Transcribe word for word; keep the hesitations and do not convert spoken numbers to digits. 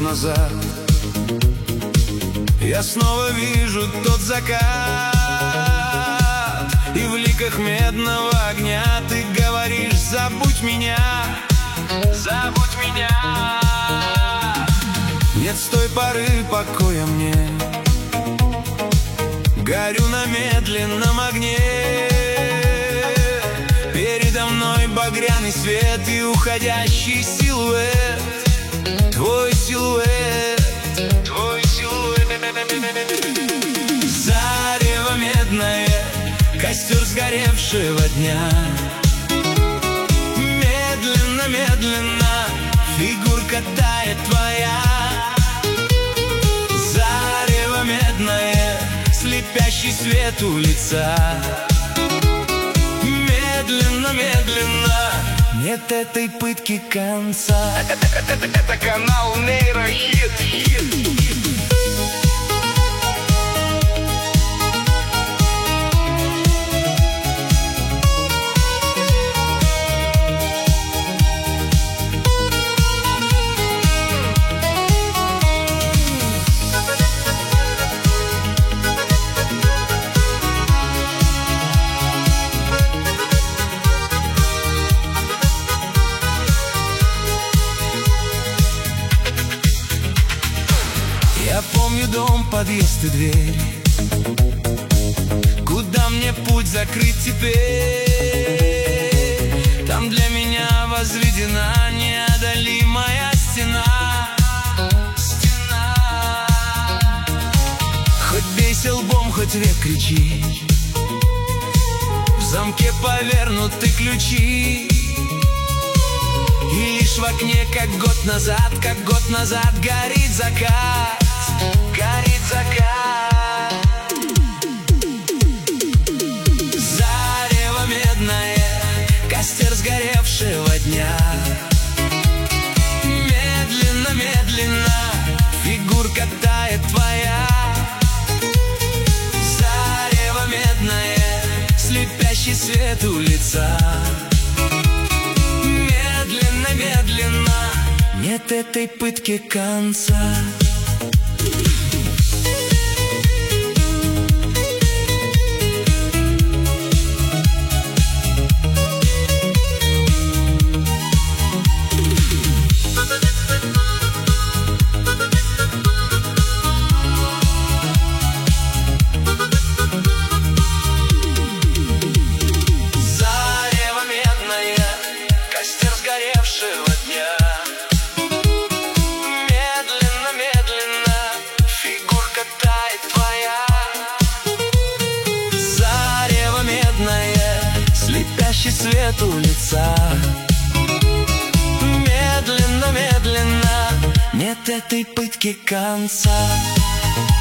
назад я снова вижу тот закат, и в ликах медного огня ты говоришь: забудь меня, забудь меня. Нет с той поры покоя мне, горю на медленном огне. Передо мной багряный свет и уходящий силуэт, твой силуэт, твой силуэт. Зарево медное, костер сгоревшего дня. Медленно, медленно фигурка тает твоя. Зарево медное, слепящий свет у лица. Медленно, медленно, нет этой пытки конца. Это, это, это, это канал Нейрохит. Я помню дом, подъезд и дверь, куда мне путь закрыть теперь. Там для меня возведена неодолимая стена. Стена. Хоть бейся лбом, хоть век кричи, в замке повернуты ключи. И лишь в окне, как год назад, как год назад горит закат. Горит закат. Зарево медное, костер сгоревшего дня. Медленно, медленно фигурка тает твоя. Зарево медное, слепящий свет у лица. Медленно, медленно, нет этой пытки конца. Свет у лица. Медленно, медленно, нет этой пытки конца.